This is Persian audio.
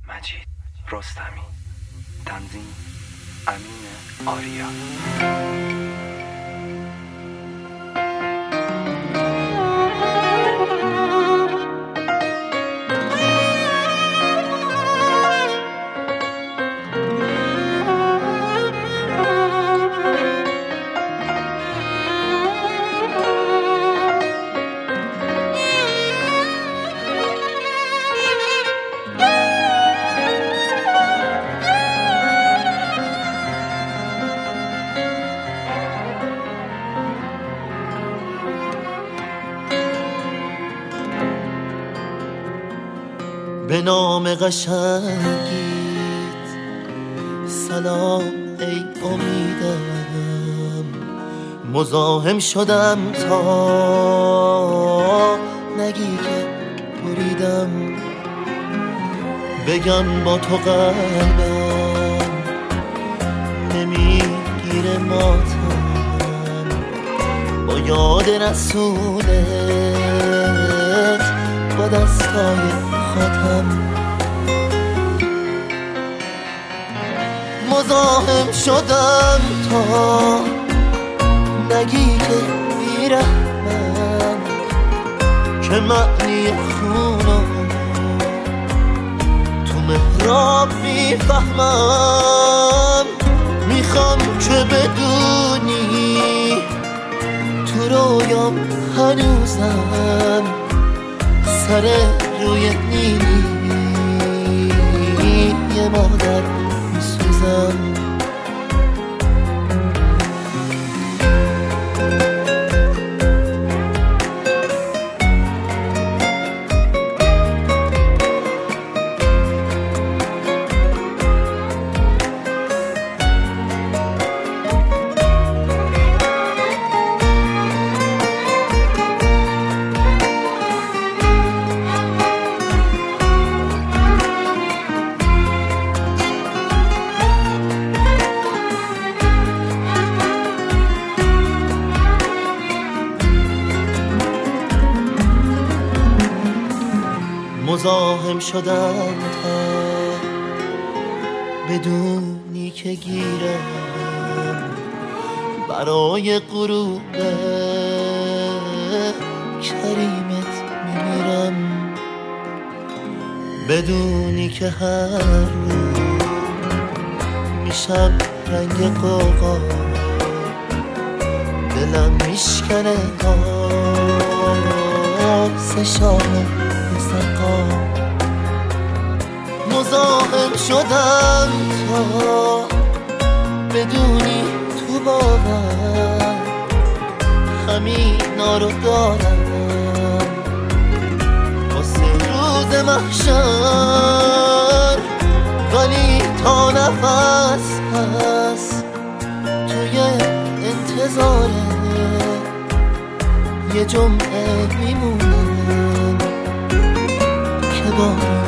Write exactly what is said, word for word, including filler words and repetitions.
مجید رستمی. تنظیم امین آریا. به نام قشنگیت سلام ای امیدم، مزاحم شدم تا نگی که بریدم، بگم با تو قلبم نمیگیره ماتم، با یاد رسولت با دستای خاتم مزاحم شدم تا نگی که بیرحمم، که معنی خونم تو محراب میفهمم، میخوام که بدونی تو رویام هنوزم سر روی نیلی یه مادر میسوزم. مزاحم شدم تا بدونی که گیرم برای غروب کریمت میمیرم، بدونی که هر روز میشم رنگ قوقا، دلم میشکنه سه شام مزاحم شدم تا بدونی تو باور همینا رو دارم، واسه روز محشر ولی تا نفس هست توی انتظاره یه جمعه میمونم که با